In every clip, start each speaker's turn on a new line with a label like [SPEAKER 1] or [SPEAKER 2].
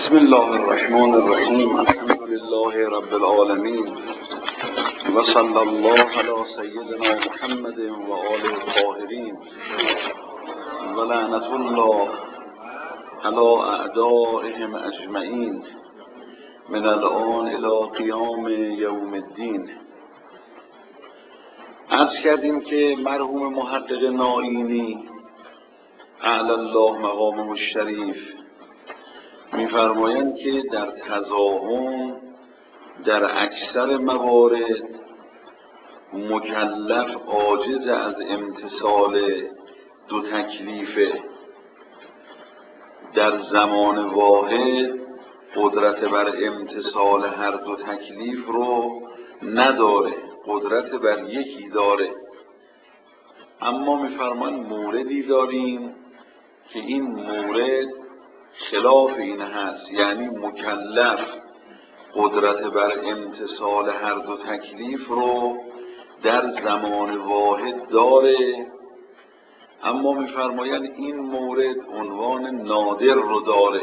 [SPEAKER 1] بسم الله الرحمن الرحیم. الحمد لله رب العالمین و صلی الله علی سیدنا محمد و آله الطاهرین و لعنت الله علی اعدائهم اجمعین من الآن الی قیام یوم الدین. عرض کردیم که مرحوم محقق نائینی اعلی الله مقامه الشریف می‌فرمایند که در تزاحم در اکثر موارد مکلف عاجز از امتثال دو تکلیفه. در زمان واحد قدرت بر امتثال هر دو تکلیف رو نداره، قدرت بر یکی داره. اما می‌فرمایند موردی داریم که این مورد خلاف این هست، یعنی مکلف قدرت بر امتثال هر دو تکلیف رو در زمان واحد داره، اما می‌فرمایند این مورد عنوان نادر رو داره.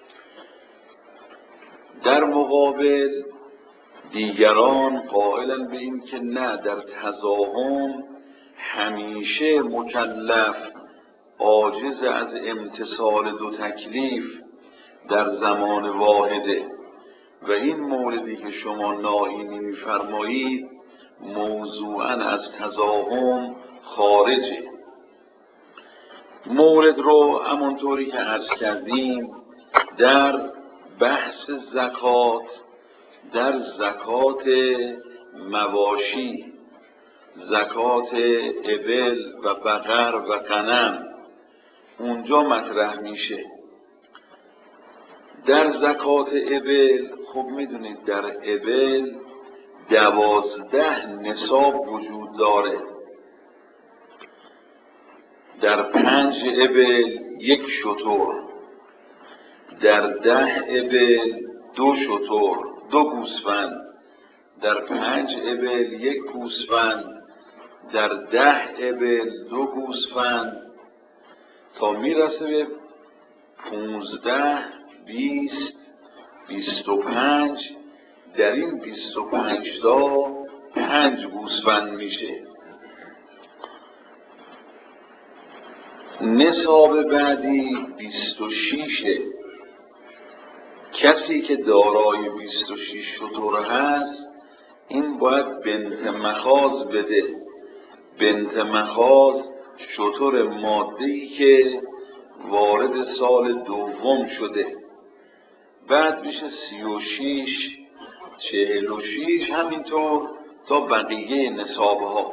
[SPEAKER 1] در مقابل دیگران قائلن به این که نه، در تزاحم همیشه مکلف عاجز از امتثال دو تکلیف در زمان واحده و این موردی که شما نائینی می‌فرمایید موضوعاً از تزاحم خارجه. مورد رو همونطوری که عرض کردیم در بحث زکات، در زکات مواشی، زکات ابل و بقر و غنم اونجا مطرح میشه. در زکات ابل خب میدونید در ابل 12 نصاب وجود داره. در 5 ابل 1 شتر، در 10 ابل 2 شتر 2 گوسفند، در 5 ابل 1 گوسفند، در 10 ابل 2 گوسفند تا میرسه به 15 20 25. در این 25 تا 5 گوسفند میشه. نصاب بعدی 26. کسی که دارای 26 شتر هست این باید بنت مخاض بده. بنت مخاض شتر ماده‌ای که وارد سال دوم شده، بعد میشه 36 46 همینطور تا بقیه نصابها.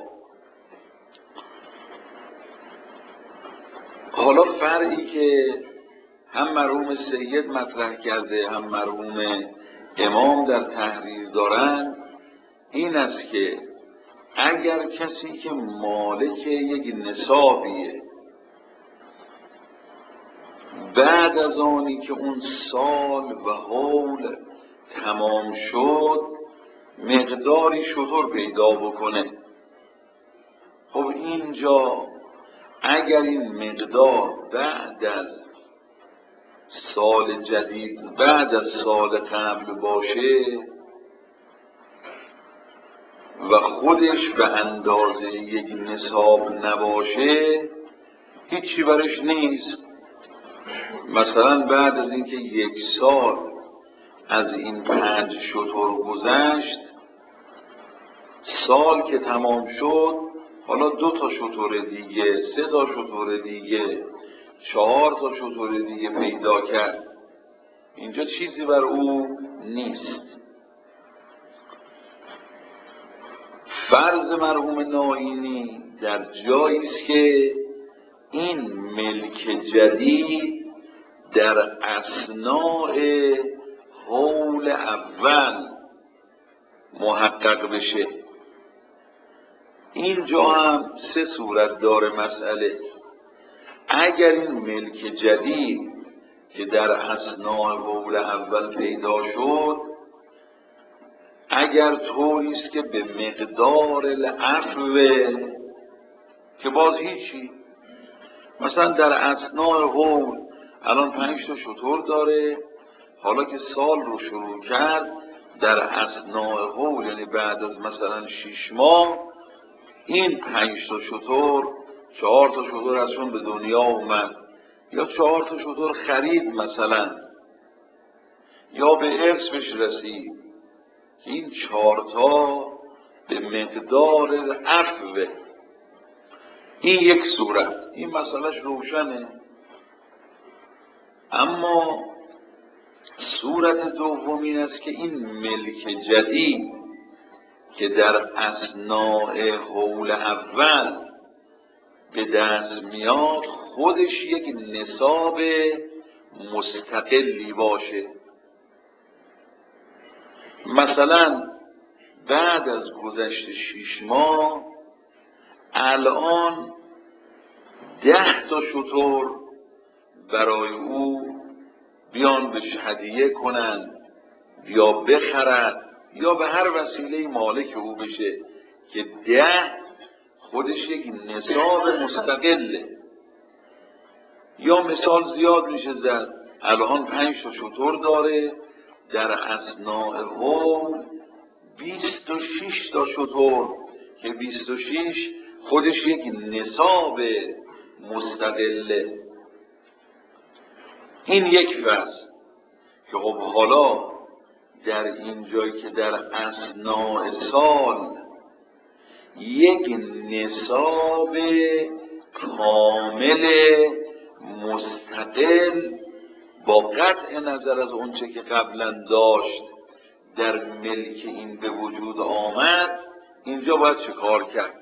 [SPEAKER 1] حالا فرعی که هم مرحوم سید مطرح کرده هم مرحوم امام در تحریر دارن این است که اگر کسی که مالک یک نصابیه بعد از آنی که اون سال و حول تمام شد مقداری شتر پیدا بکنه، خب اینجا اگر این مقدار بعد از سال جدید بعد از سال قبل باشه و خودش به اندازه یک نصاب نباشه هیچی برش نیست. مثلا بعد از اینکه 1 سال از این 5 شتر گذشت، سال که تمام شد حالا 2 تا شتر دیگه، 3 تا شتر دیگه، 4 تا شتر دیگه پیدا کرد، اینجا چیزی بر او نیست. فرض مرحوم نائینی در جایی است که این ملک جدید در اثناء حول اول محقق بشه. اینجا هم 3 صورت داره مسئله. اگر این ملک جدید که در اثناء حول اول پیدا شد اگر طوری است که به مقدار العفو که باز هیچی، مثلا در اثناء حول الان 5 تا شتر داره، حالا که سال رو شروع کرد در اثناء حول، یعنی بعد از مثلا 6 ماه، این 5 تا شتر، 4 تا شتر ازشون به دنیا اومد، یا 4 تا شتر خرید مثلا، یا به ارث بهش رسید. این 4 تا به مقدار عفوه. این یک صورت، این مسئلهش روشنه. اما صورت دوم این است که این ملک جدید که در اثناء حول اول به دست میاد خودش یک نصاب مستقلی باشه. مثلا بعد از گذشت 6 ماه الان 10 تا شتر برای او بیان بهش هدیه کنن یا بخرد یا به هر وسیله مالک او بشه که 10 خودش یک نصاب مستقله. یا مثال زیاد میشه زد، الان 5 تا شتر داره، در اثناء حول 26 تا شتر که 26 خودش یک نصاب مستقله. این یک فصل که خب حالا در این جایی که در اثناء سال یک نصاب کامل مستقل با قطع نظر از اونچه که قبلا داشت در ملک این به وجود آمد، اینجا باید چه کار کرد؟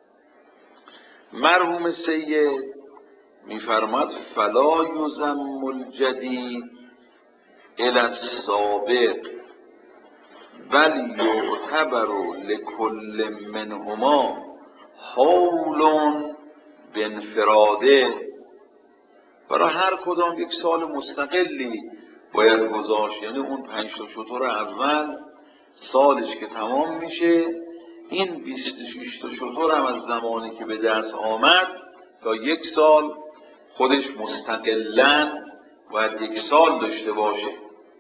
[SPEAKER 1] مرحوم سید میفرماد فلا یضم الجدید الی السابق بل یعتبر لکل منهما حول بانفراده. برای هر کدام یک سال مستقلی باید گذاشت، یعنی اون 5 تا شتر اول سالش که تمام میشه، این 26 تا شتر هم از زمانی که به دست آمد تا 1 سال خودش مستقلاً باید 1 سال داشته باشه.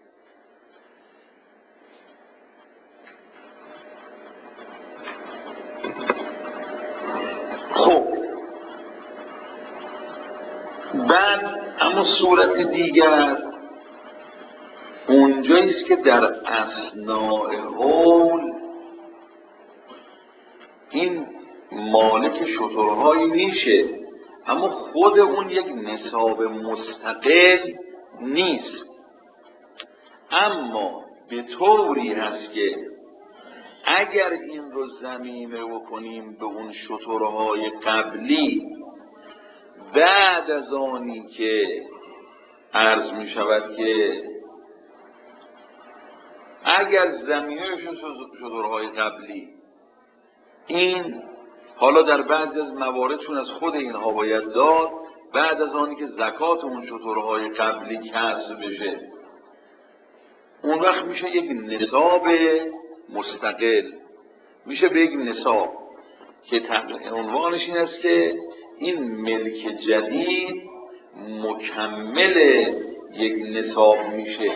[SPEAKER 1] خب بعد اما صورت دیگر اونجاییست که در اثناء حول این مالک شترهایی میشه، اما خود اون یک نصاب مستقل نیست، اما به طوری هست که اگر این رو ضمیمه بکنیم به اون شترهای قبلی، بعد از آنی که عرض می شود که اگر ضمیمه شترهای قبلی، این حالا در بعضی از موارد چون از خود اینها باید داد، بعد از آنی که زکات اون شترهای قبلی کسب بشه، اون وقت میشه یک نصاب مستقل، میشه به یک نصاب که عنوانش این است که این ملک جدید مکمل یک نصاب میشه.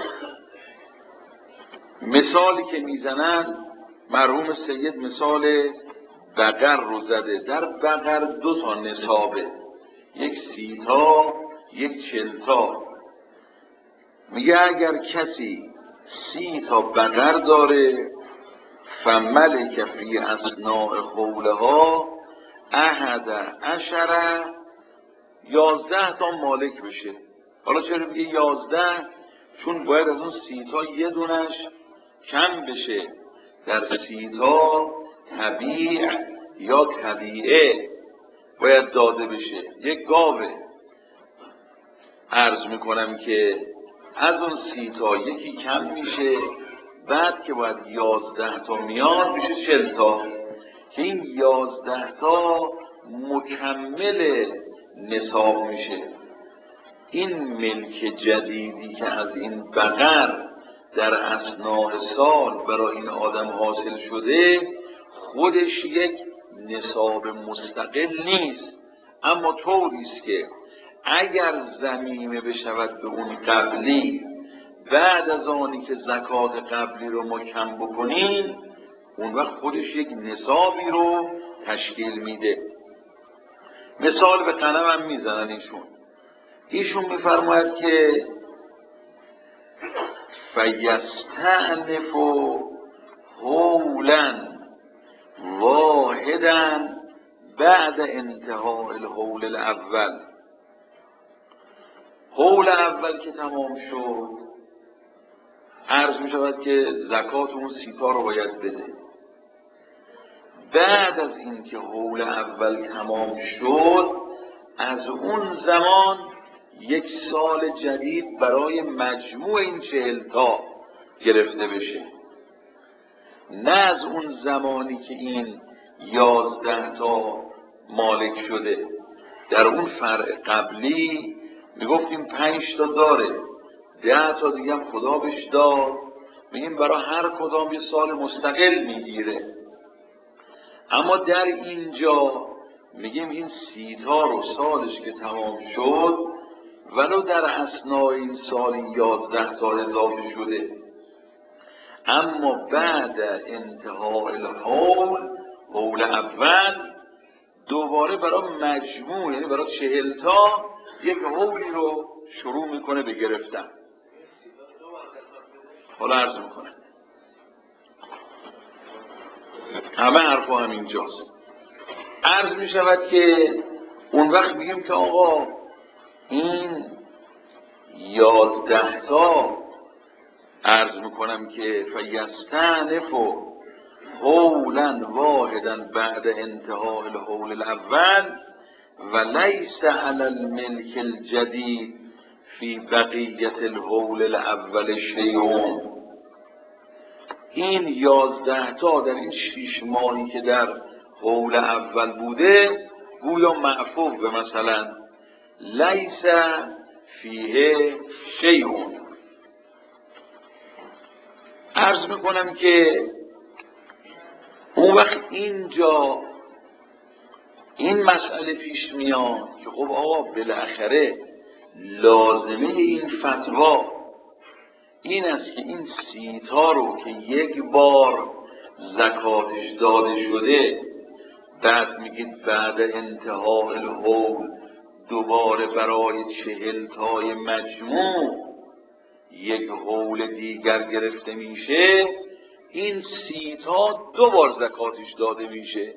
[SPEAKER 1] مثالی که میزنن مرحوم سید مثال بقر رو زده. در بقر 2 تا نصابه، یک 30 تا، یک 40 تا. میگه اگر کسی 30 تا بقر داره فملک فی اثناء حولها 11 11 تا مالک بشه. حالا چرا میگه 11؟ چون باید از اون 30 تا یه دونش کم بشه. در 30 تا طبیع یا طبیعه باید داده بشه. یک گاوه عرض میکنم که از اون 30 تا یکی کم میشه، بعد که باید 11 تا میاد میشه 40 تا، که این 11 تا مکمل نصاب میشه. این ملک جدیدی که از این بقر در اثناء سال برای این آدم حاصل شده خودش یک نصاب مستقل نیست، اما طوریست که اگر ضمیمه بشود به اون قبلی، بعد از آنی که زکات قبلی رو ما کم بکنیم، اون وقت خودش یک نصابی رو تشکیل میده. مثال به قلم هم میزنن ایشون میفرماید که فیستأنف حولا واحدا بعد انتهاء الحول الاول. حول اول که تمام شد، عرض می شود که زکات اون 30 تا رو باید بده. بعد از اینکه حول اول تمام شد، از اون زمان 1 سال جدید برای مجموع این 40 تا گرفته بشه، نه از اون زمانی که این 11 تا مالک شده. در اون فرع قبلی میگفتیم 5 تا داره، 10 تا دیگه هم خدا بهش داد، میگیم برای هر کدام 1 سال مستقل میگیره. اما در اینجا میگیم این 30 تا رو سالش که تمام شد، ولو در اثنای این سال 11 تا اضافه شده، اما بعد انتهاء الحول، حول اول، دوباره برای مجموع، یعنی برای 40 تا 1 حولی رو شروع میکنه به گرفتن. حالا عرض میکنه همه حرفا هم اینجاست. عرض میشود که اون وقت میگیم که آقا این 11 تا، عرض میکنم که فیستأنف حولا واحدا بعد انتهاء الحول الاول و لیس علی الملک الجدید فی بقیت الحول الاول شیء. این 11 تا در این 6 ماهی که در حول اول بوده گویا معفو به مثلا لیس فیه شیء. عرض میکنم که اون وقت اینجا این مسئله پیش میاد که خب آقا بالاخره لازمه این فتوا این است که این 30 تا رو که 1 بار زکاتش داده شده، بعد میگید بعد انتهاء الحول دوباره برای 40 تای مجموع 1 حول دیگر گرفته میشه، این 30 تا 2 بار زکاتش داده میشه.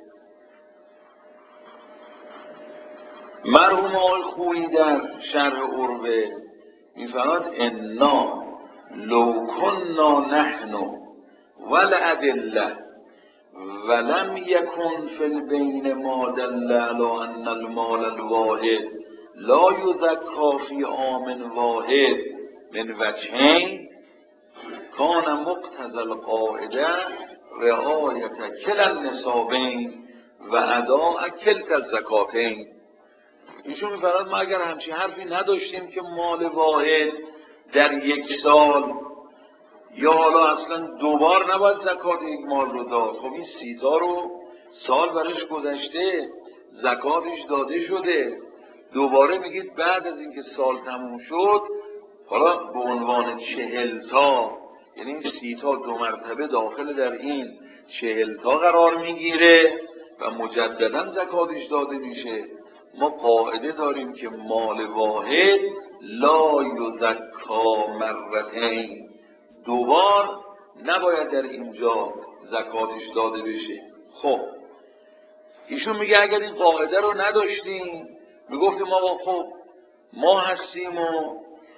[SPEAKER 1] مرحوم آقای خویی در شرح عروه میفرماد انا لو کنا نحن والادله ولم یکن فی البین ما دل علی ان المال الواحد لا یزکا فی عام واحد من وجهین کان مقتضی القاعده رعایت کلا النصابین و اداء کلتا الزکاتین. ایشون میفرماد ما اگر همچین حرفی نداشتیم که مال واحد در 1 سال یا حالا اصلا 2 بار نباید زکات 1 مال رو داد، خب این 30 تا رو سال برش گذشته، زکاتش داده شده، دوباره میگید بعد از اینکه سال تموم شد حالا به عنوان 40 تا، یعنی این 30 تا 2 مرتبه داخل در این 40 تا قرار میگیره و مجددا زکاتش داده میشه. ما قاعده داریم که مال واحد لا یزکا مرتین، 2 بار نباید در اینجا زکاتش داده بشه. خب ایشون میگه اگر این قاعده رو نداشتیم میگفتیم آقا خب ما هستیم و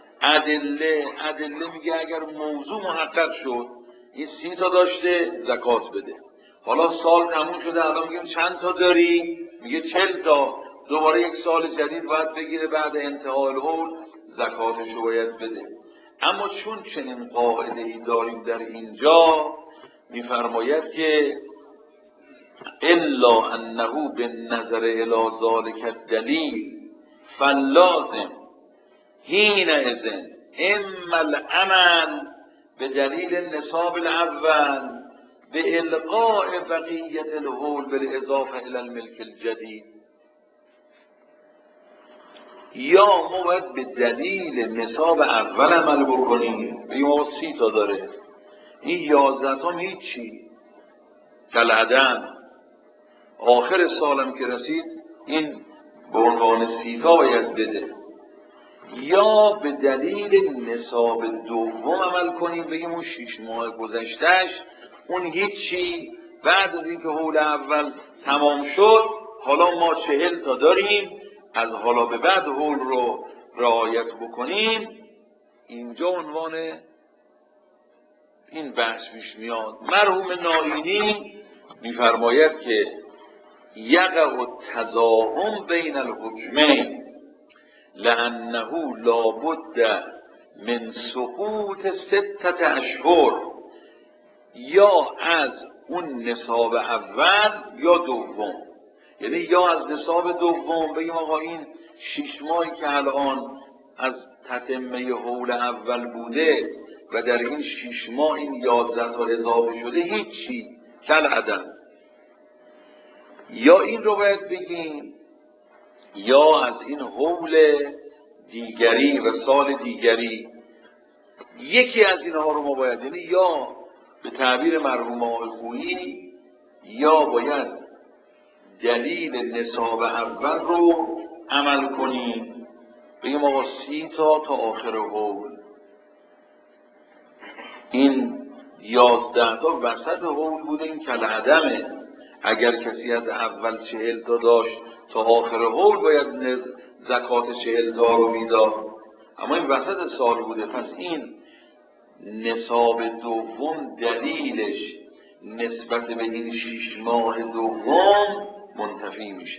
[SPEAKER 1] ادله میگه اگر موضوع محقق شد این 30 تا داشته زکات بده، حالا سال تموم شده الان میگیم چند تا داری؟ میگه 40 تا، دوباره 1 سال جدید باید بگیره بعد انتهای الحول زکاتش رو باید بده. اما چون چنین قاعده ای داریم در اینجا میفرماید که الا انه بالنظر الى ذلك الدلیل فاللازم حینئذ اما العمل به دلیل النصاب الاول به القاء بقیت الحول بالاضافه الى الملک الجدید. یا ما باید به دلیل نصاب اول عمل بکنیم، بگیم آقا 30 تا داره، این 11 تا هیچی، کالعدم، آخر سالم که رسید این به عنوان 30 تا باید بده. یا به دلیل نصاب دوم عمل کنیم، بگیم اون 6 ماه گذشتهش اون هیچی، بعد از اینکه حول اول تمام شد حالا ما 40 تا داریم، از حالا به بعد حول رو رعایت بکنیم. اینجا عنوان این بحث پیش میاد. مرحوم نائینی میفرماید که یقع التزاحم بین الحکمین لانه لابد من سقوط 6 اشهر، یا از اون نصاب اول یا دوم، یعنی یا از نصاب دوم بگیم آقا این 6 ماهی که الان از تتمه حول اول بوده و در این 6 ماه این 11 تا اضافه شده هیچی، کالعدم. یا این رو باید بگیم یا از این حول دیگری و سال دیگری یکی از اینها رو ما باید، یعنی یا به تعبیر مرحوم آقای خویی یا باید دلیل نصاب اول رو عمل کنیم، بگیم آقا 30 تا آخر حول، این 11 تا وسط حول بوده، این کالعدمه. اگر کسی از اول 40 تا داشت تا آخر حول باید زکات 40 تا رو میداد، اما این وسط سال بوده، پس این نصاب دوم دلیلش نسبت به این 6 ماه دوم منتفی میشه.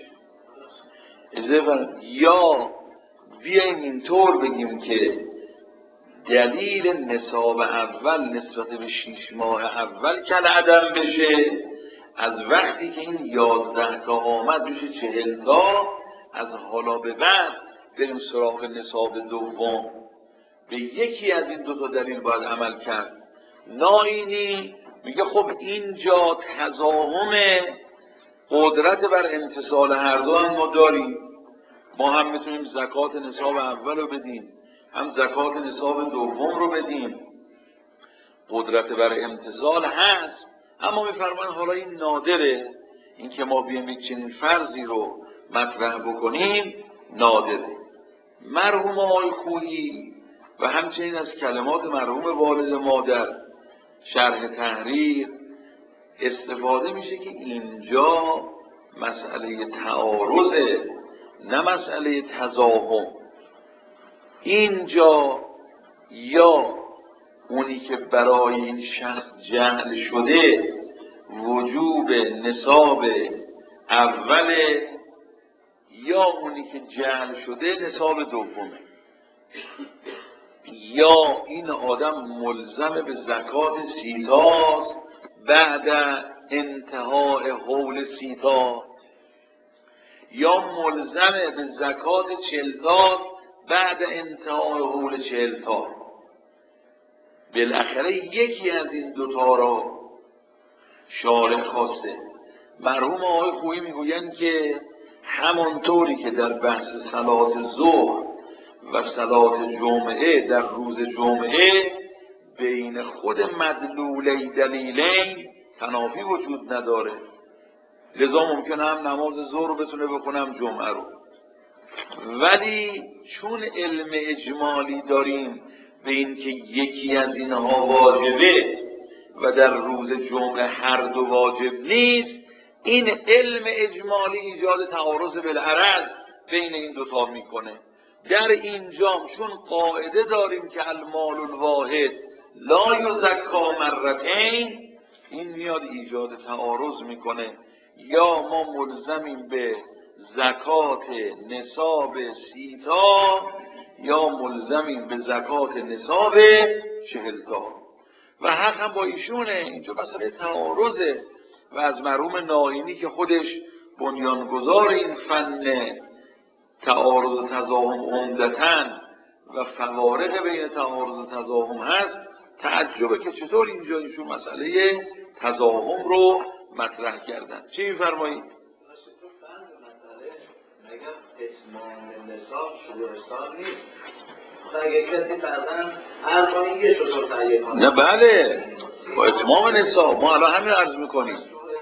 [SPEAKER 1] یا بیاییم اینطور بگیم که دلیل نصاب اول نسبت به 6 ماه اول کالعدم بشه، از وقتی که این 11 تا آمد بشه 40 تا، از حالا به بعد بریم سراغ نصاب دوم. به یکی از این 2 تا دلیل باید عمل کرد. نائینی میگه خب اینجا تزاحم قدرت بر امتثال هر دو هم ما داریم، ما هم میتونیم زکات نصاب اول رو بدیم هم زکات نصاب دوم رو بدیم، قدرت بر امتثال هست، اما میفرمان حالا این نادره، این که ما بیایم یک چنین فرضی رو مطرح بکنیم نادره. مرحوم آقای خویی و همچنین از کلمات مرحوم والد ما در شرح تحریر استفاده میشه که اینجا مسئله تعارضه نه مسئله تزاحم. اینجا یا اونی که برای این شخص جعل شده وجوب نصاب اوله، یا اونی که جعل شده نصاب دومه، یا این آدم ملزم به زکات 30 تاست بعد انتهای حول 30 تا، یا ملزم به زکات 40 تاست بعد انتهای حول 40 تا. بالاخره یکی از این 2 تا را شارع خواسته. مرحوم آقای خویی میگویند که همانطوری که در بحث صلات ظهر و صلات جمعه در روز جمعه بین خود مدلولی دلیلین تنافی وجود نداره، لذا ممکنه هم نماز ظهر رو بتونه بخونه هم جمعه رو، ولی چون علم اجمالی داریم به این که یکی از اینها واجبه و در روز جمعه هر دو واجب نیست، این علم اجمالی ایجاد تعارض بالعرض بین این 2 تا میکنه. در اینجا چون قاعده داریم که المال الواحد لا یزکا مرتین، این میاد ایجاد تعارض میکنه. یا ما ملزمیم به زکات نصاب 30 تا یا ملزمیم به زکات نصاب 40 تا، و حق هم با ایشونه. اینجا مسئله تعارضه و از مرحوم نائینی که خودش بنیانگذار این فن تعارض و تزاحم عمدتاً و فوارق بین تعارض و تزاحم هست تعجبه که چطور اینجا ایشون مسئله تزاحم رو مطرح کردن. چی می‌فرمایید؟
[SPEAKER 2] مگر اتمام نصاب شروع سال نیست. اگه کسی فرضاً هر کنی یه شطور تهیه کنه.
[SPEAKER 1] نه بله با اتمام نصاب ما الان همین عرض میکنیم.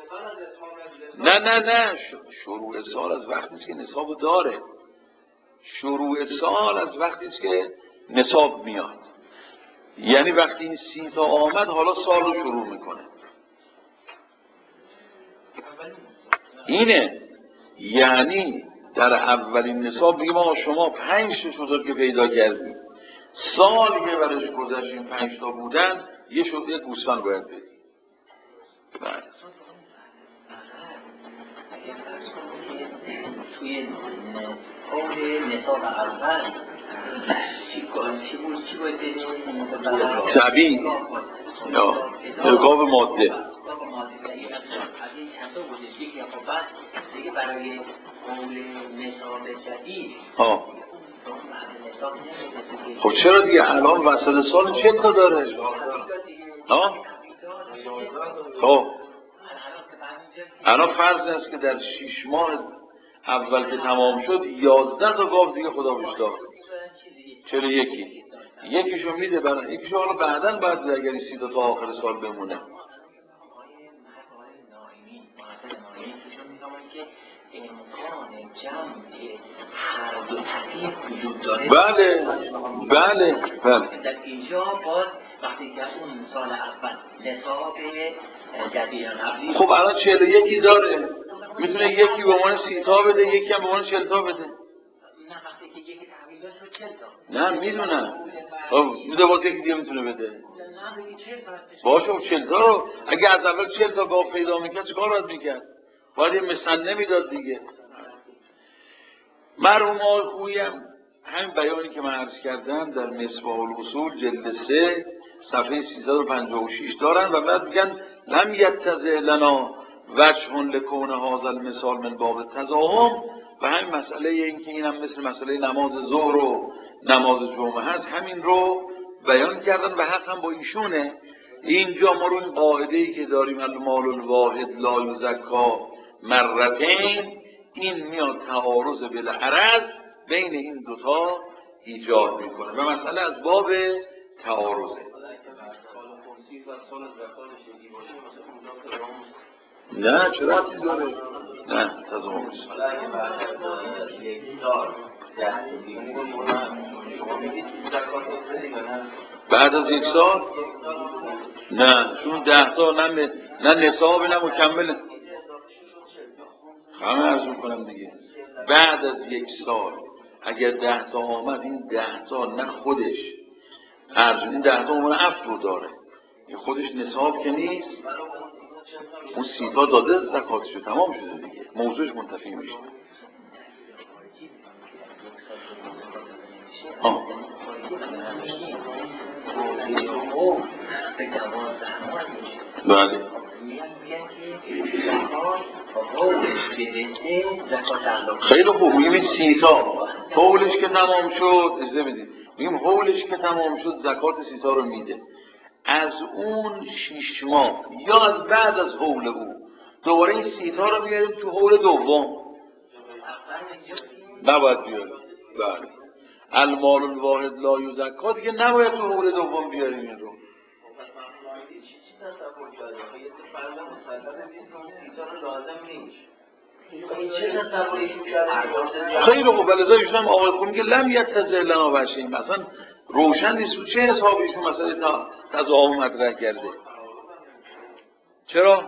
[SPEAKER 1] نه شروع سال از وقتی که نصاب داره. شروع سال از وقتی که نصاب میاد، یعنی وقتی این 30 تا آمد حالا سال رو شروع میکنه. اینه یعنی در اولین نصاب بگیم آقا شما 5 تا شطور که پیدا کردید، سالی که برش گذشتیم 5 تا بودن، یه گوسفند باید بدید. بله
[SPEAKER 2] توی قول نصاب اول چی باید بدید؟
[SPEAKER 1] طبیعی یا ارگاب ماده.
[SPEAKER 2] از این چند تا بودش یکی خب بعد دیگه برای قول نصاب جدید
[SPEAKER 1] خب چرا دیگه الان وسط سال چه تا داره؟ خب الان فرض است که در 6 ماه اول که تمام شد 11 تا گاو دیگه خدا بهش داد. چرا یکیشو میده برای یکیشو حالا بعداً باید اگر 30 تا آخر سال بمونه. بله
[SPEAKER 2] در اینجا باز وقتی که اون سال اول نصاب جدید قبلی
[SPEAKER 1] خب الان 41 داره، میتونه یکی به عنوان 30 تا بده، یکی هم به عنوان 40 تا بده.
[SPEAKER 2] نه وقتی که یکی تحویل داد شد 40
[SPEAKER 1] نه
[SPEAKER 2] تا.
[SPEAKER 1] میدونم. خب میده واسه یکی دیگه میتونه بده. باشه 40 تا رو اگه از اول 40 تا گاو پیدا میکرد چیکار باید میکرد؟ باید یه مسنه میداد دیگه. مرحوم آقای خویی هم همین بیانی که من عرض کردم در مصباح الاصول جلد 3 صفحه 356 دارن و بعد میگن لم یتضح لنا وجه لکون هذا المثال من باب التضاهم. و همین مسئله این که اینم مثل مسئله نماز ظهر و نماز جمعه هست همین رو بیان کردن و حق هم با ایشونه. اینجا ما رو این قاعده‌ای که داریم المال الواحد لا یزکا مرتین، این میاد تعارض بالعرض بین این دوتا ایجاد میکنه و مسئله از باب تعارضه. نه چرا ربطی داره؟ نه تضامن نیست. بعد از 1 سال نه، چون 10 تا نه نصاب نه مکمله. همه عرض میکنم دیگه. بعد از 1 سال اگر 10 تا آمد، این 10 تا نه خودش این 10 تا عنوان عفو رو داره، این خودش نصاب که نیست. اون 30 تا داده زکاتشو تمام شده دیگه، موضوعش منتفی میشه. بله خیلی خوب. میگیم 30 تا حولش که تمام شد، اجازه بدید میگیم حولش که تمام شد زکات 30 تا رو میده. از اون 6 ماه یا از بعد از حول او دوباره این 30 تا رو بیاریم تو حول دوم. نباید بیاریم. بله المال الواحد لا یزکا دیگه نباید تو حول دوم بیاریم این رو. خیلی خوب. ولی ایشون هم آقای خون میگه لم یتضح لنا وجه، مثلا روشن نیست چه حسابی ایشون مثلا تضاهم مطرح کرده. چرا؟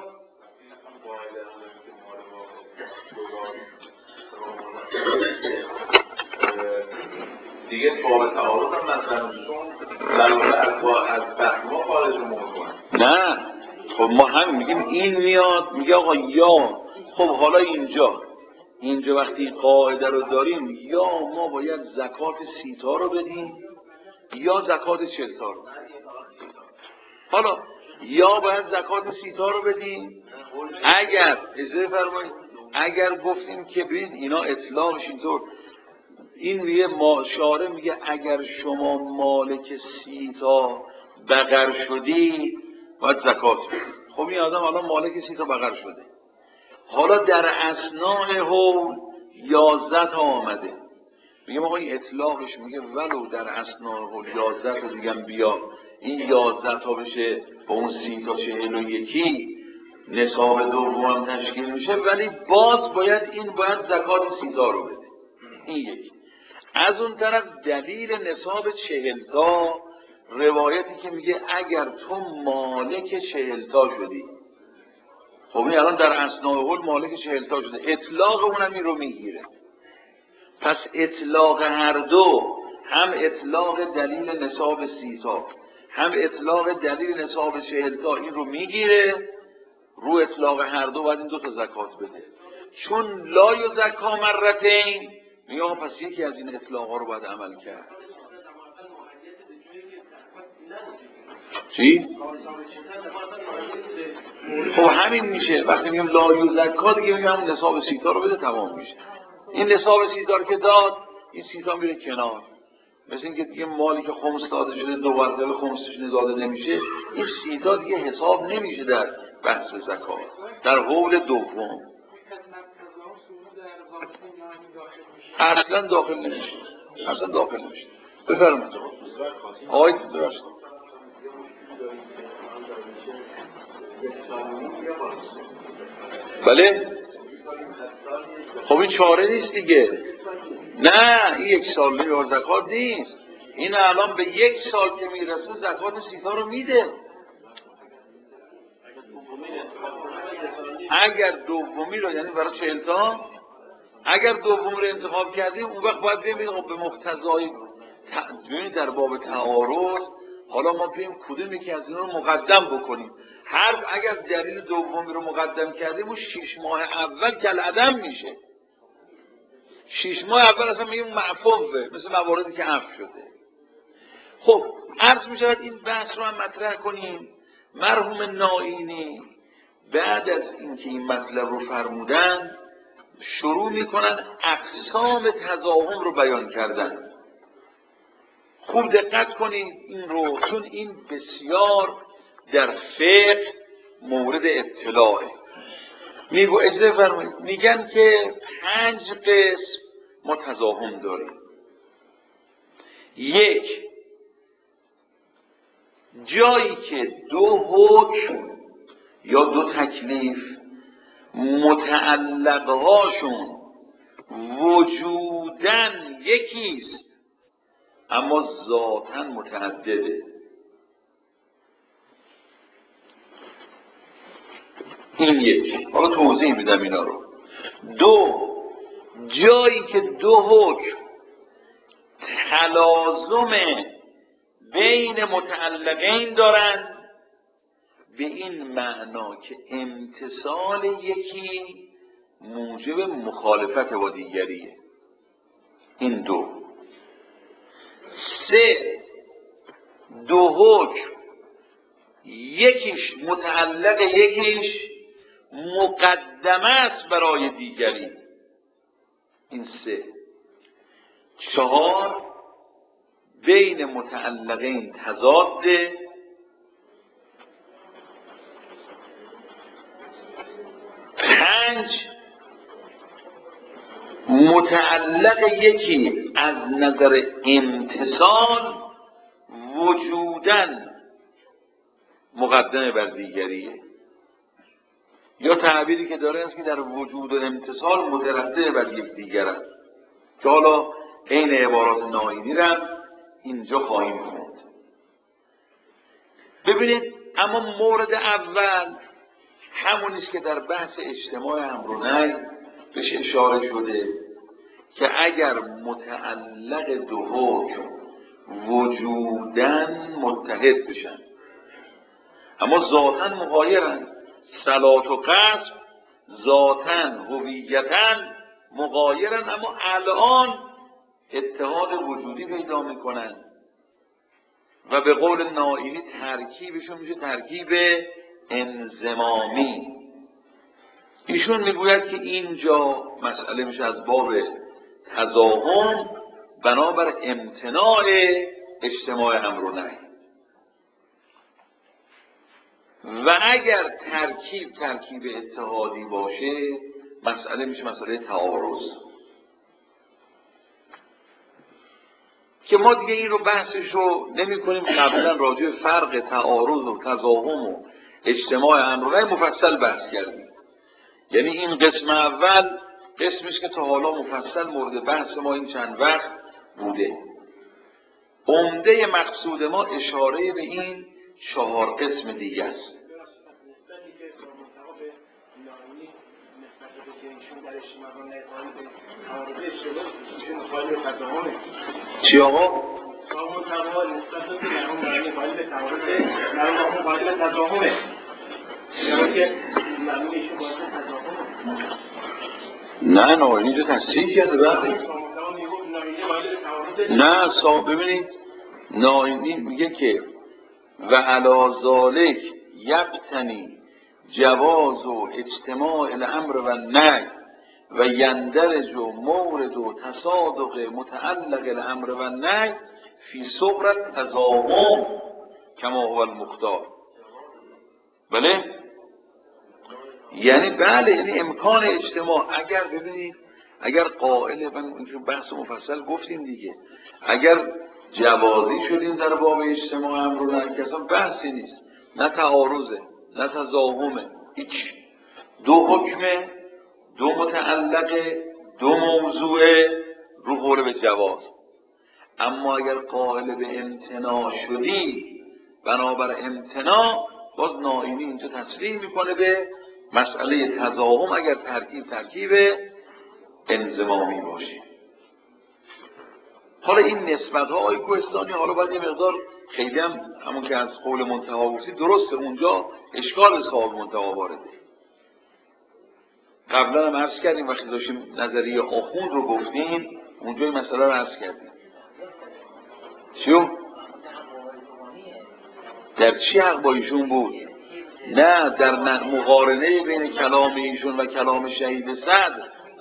[SPEAKER 3] دیگه باب تعارض هم مطرح میشه، از بحث ما خارج موضوع.
[SPEAKER 1] نه خب ما هم میگیم این میاد میگه آقا یا خب حالا اینجا وقتی این قاعده رو داریم، یا ما باید زکات 30 تا رو بدیم یا زکات 40 تا رو. حالا یا باید زکات 30 تا رو بدیم اگر اجازه فرمایید، اگر گفتیم که ببینید اینا اطلاقش اینطور، این میگه شارع میگه اگر شما مالک 30 تا بقر شدی باید زکات بدید. خب این آدم حالا مالک 30 تا بقر شده، حالا در اثناء حول 11 تا آمده، میگه آقا این اطلاقش میگه ولو در اسناء 11 تا دیگه بیا این 11 تا بشه با اون 30 تا 41 نصاب دوم تشکیل میشه، ولی باز باید زکات 30 تا رو بده. این یکی. از اون طرف دلیل نصاب 40 تا روایتی که میگه اگر تو مالک 40 تا شدی، خب این الان در اسناء مالک 40 تا شده، اطلاق اونم این رو میگیره. پس اطلاق هر دو، هم اطلاق دلیل نصاب 30 تا هم اطلاق دلیل نصاب 40 تا، این رو میگیره. رو اطلاق هر دو باید این 2 تا زکات بده. چون لا یزکا مرتین، میگه پس یکی از این اطلاقا رو باید عمل کرد. چی؟ خب همین میشه. وقتی میگم لا یزکا دیگه میگم همون نصاب 30 تا رو بده، تمام میشه. این نصاب 30 تا رو که داد، این 30 تا میره کنار. مثل اینکه دیگه مالی که خمس داده شده 2 مرتبه خمسش داده نمیشه، این 30 تا دیگه حساب نمیشه در بحث زکات. در حول دوم اصلا داخل نمیشه، اصلا داخل نمیشه. بفرمایید آقای درست. بله خب این چاره نیست دیگه. نه این 1 سال نمیار زکات نیست. این الان به 1 سال که میرسه زکات 30 تا رو میده. اگر دومی رو، یعنی برای 40 تا اگر دوم رو انتخاب کردیم، اون وقت باید ببینید خب به مقتضای در باب تعارض حالا ما بیم کدوم یکی از اینا رو مقدم بکنیم. اگر دلیل دومی رو مقدم کردیم، اون 6 ماه اول کالعدم میشه. 6 ماه اول اصلا میگیم معفوه، مثل مواردی که عفو شده. خب عرض میشود این بحث رو هم مطرح کنیم. مرحوم نائینی بعد از اینکه این مطلب رو فرمودن، شروع میکنن اقسام تضاهم رو بیان کردن. خوب دقت کنید این رو، چون این بسیار در فقه مورد اطلاعه. اجازه فرمایید، میگن که 5 قسم ما تضاهم داریم. 1 جایی که 2 حکم یا 2 تکلیف متعلقهاشون وجودن یکیست اما ذاتاً متعدده. این 1. حالا توضیح میدم اینا رو. 2 جایی که 2 حکم تلازم بین متعلقین دارن، به این معنا که امتثال یکی موجب مخالفت با دیگریه. این 2. 3 2 حکم یکیش متعلق یکیش مقدمه است برای دیگری. این 3. 4 بین متعلقین تضاده. 5 متعلق یکی از نظر امتثال وجودن مقدمه بر دیگریه. یا تعبیری که داره است که در وجود و امتثال مترتب بر یکدیگر است، که حالا عین عبارات نائینی را اینجا خواهیم خوند. ببینید اما مورد اول همونیست که در بحث اجتماع امر و نهی بهش اشاره شده که اگر متعلق 2 حکم وجودن متحد بشن اما ذاتاً مغایرن، صلات و قصد ذاتاً هویتاً مغایرن اما الان اتحاد وجودی پیدا میکنن و به قول نائینی ترکیبشون میشه ترکیب انضمامی. ایشون میگوید که اینجا مسئله میشه از باب تضاهم بنابر امتناع اجتماع امر و نهی. و اگر ترکیب اتحادی باشه مسئله میشه مسئله تعارض. که ما دیگه این رو بحثش رو نمی کنیم. قبلا راجع به فرق تعارض و تضاهم و اجتماع امرونه مفصل بحث کردیم. یعنی این قسم اول قسمیش که تا حالا مفصل مورد بحث ما این چند وقت بوده. عمده مقصود ما اشاره به این 4 قسم دیگه است. چی آقا؟ نه ناینی جو تصریح کرده بعد نه ببینید ناینی میگه که و علی ذالک یبتنی جواز و اجتماع الامر و نهی و یندرج و مورد و تصادق متعلق الامر و نهی فی صغرت تضاهم کما هو المختار. بله؟ یعنی بله، یعنی امکان اجتماع اگر ببینید اگر قائل، من اینجور بحث مفصل گفتیم دیگه، اگر جوازی شدیم در باب اجتماع امر و نهی که اصلا بحثی نیست، نه تعارضه نه تضاهمه، هیچ، 2 حکمه، 2 متعلقه، 2 موضوعه رو قول به جواز. اما اگر قائل به امتناع شدی بنابر امتناع، باز ناینی اینجا تصریح میکنه به مسئله تضاهم اگر ترکیب انضمامی باشه. حالا این نسبت ها آقای کوهستانی حالا باید یه مقدار خیلی هم همون که از قول منتهی گفتی درسته، اونجا اشکال صاحب منتهی وارده. قبلا هم عرض کردیم وقتی داشتیم نظریه آخوند رو گفتیم اونجا این مسئله رو عرض کردیم. چیو؟ در چی حق با ایشون بود؟ نه در مقارنه بین کلام ایشون و کلام شهید صدر.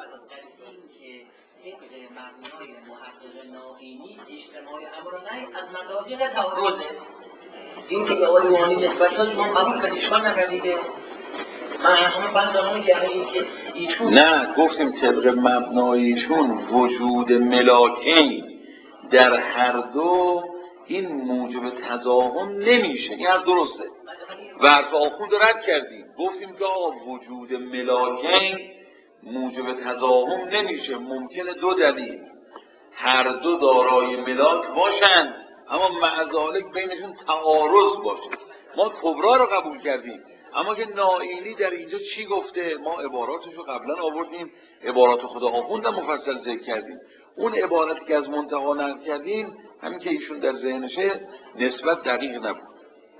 [SPEAKER 2] از مدارج تعارضه. این که آقای روحانی نسبت ها شما قبول کردید، اشکال نکردید. من همه بندانه که این که ایشون
[SPEAKER 1] نه گفتیم طبق مبنایشون وجود ملاکین در هر دو این موجب تضاهم نمیشه. این از درسته و حرف آخوند رد کردیم، گفتیم که وجود ملاکین موجب تضاهم نمیشه. ممکنه 2 دلیل هر دو دارای ملاک باشند اما مع ذالک بینشون تعارض باشه. ما کبرا رو قبول کردیم، اما که ناینی در اینجا چی گفته؟ ما عباراتش رو قبلا آوردیم، عبارات خدا آخوندم مفصل ذکر کردیم. اون عبارتی که از منتهی نقل کردیم همین که ایشون در ذهنشه نسبت دقیق نبود.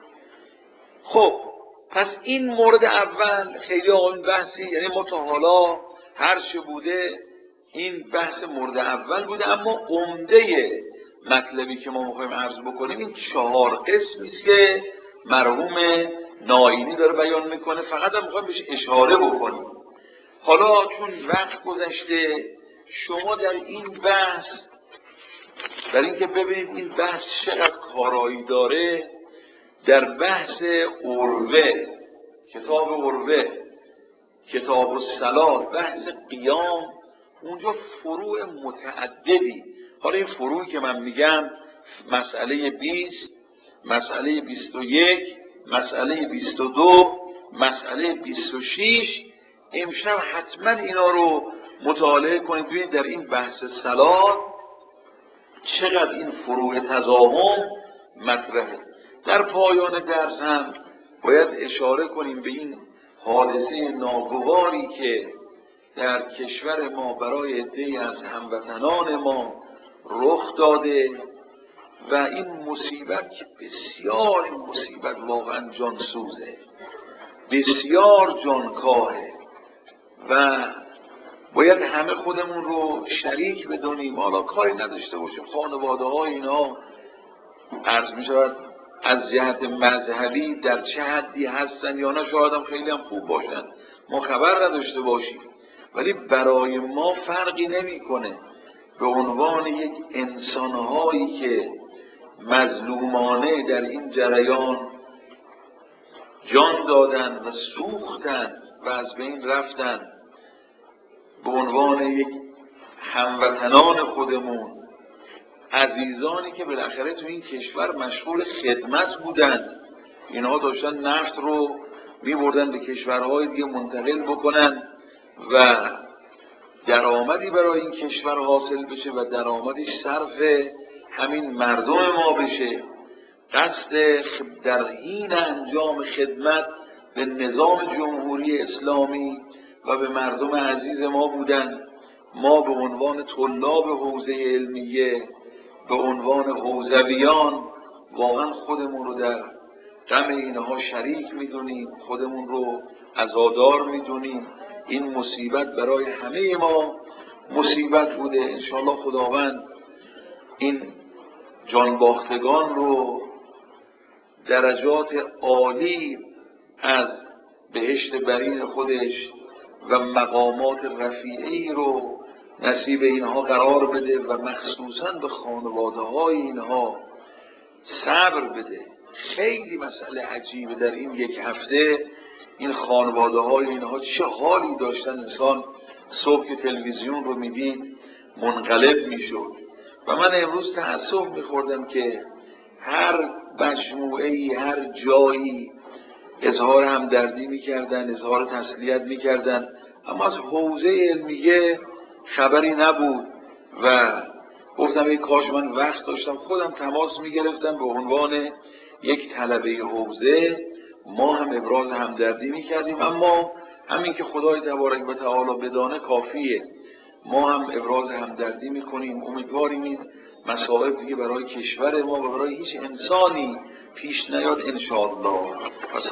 [SPEAKER 1] خب پس این مورد اول خیلی آقایون بحثی، یعنی ما تا حالا هر چه بوده این بحث مورد اول بوده، اما عمده مطلبی که ما میخوایم عرض بکنیم این 4 قسمی است که مرحوم ناینی داره بیان میکنه. فقط هم میخوایم بهش اشاره بکنیم. حالا چون وقت گذشته شما در این بحث، در این که ببینید این بحث چقدر کارایی داره، در بحث عروه، کتاب عروه، کتاب الصلاة، بحث قیام، اونجا فروع متعددی. حالا این فروعی که من میگم مسئله 20، مسئله 21، مسئله 22، مسئله 26، امشب حتما اینا رو مطالعه کنید. ببینید در این بحث صلات چقدر این فروع تضاهم مطرحه. در پایان درس هم باید اشاره کنیم به این حادثه ناگواری که در کشور ما برای عده‌ای از هموطنان ما رخ داده و این مصیبت که بسیار، این مصیبت واقعا جانسوزه، بسیار جانکاهه و باید همه خودمون رو شریک بدونیم. حالا کاری نداشته باشه خانواده های اینا عرض می شود از جهت مذهبی در چه حدی هستن یا نه، شاید هم خیلی هم خوب باشن، ما خبر نداشته باشیم، ولی برای ما فرقی نمیکنه. به عنوان یک انسانهایی که مظلومانه در این جریان جان دادن و سوختن و از بین رفتن، به عنوان یک هموطنان خودمون عزیزانی که بالاخره تو این کشور مشغول خدمت بودند، اینها داشتن نفت رو می‌بردن به کشورهای دیگه منتقل بکنن و درآمدی برای این کشور حاصل بشه و درآمدش صرف همین مردم ما بشه. قصد در این انجام خدمت به نظام جمهوری اسلامی و به مردم عزیز ما بودن. ما به عنوان طلاب حوزه علمیه، به عنوان حوزویان، واقعا خودمون رو در غم اینها شریک میدونیم، خودمون رو عزادار میدونیم. این مصیبت برای همه ما مصیبت بوده. انشاءالله خداوند این جانباختگان رو درجات عالی از بهشت برین خودش و مقامات رفیعی رو نصیب اینها قرار بده و مخصوصاً به خانواده های اینها صبر بده. خیلی مسئله عجیبه در این یک هفته این خانواده های اینها چه حالی داشتن. انسان صبح که تلویزیون رو میدید منقلب میشد و من امروز تأسف میخوردم که هر مجموعه‌ای، هر جایی اظهار همدردی میکردن، اظهار تسلیت میکردن، اما از حوزه علمیه خبری نبود و گفتم ای کاش من وقت داشتم خودم تماس میگرفتم، به عنوان یک طلبه حوزه ما هم ابراز همدردی میکردیم. اما همین که خدای تبارک و تعالی بدانه کافیه. ما هم ابراز همدردی میکنیم، امیدواریم این مصائب دیگه برای کشور ما و برای هیچ انسانی پیش نیاد انشاءالله.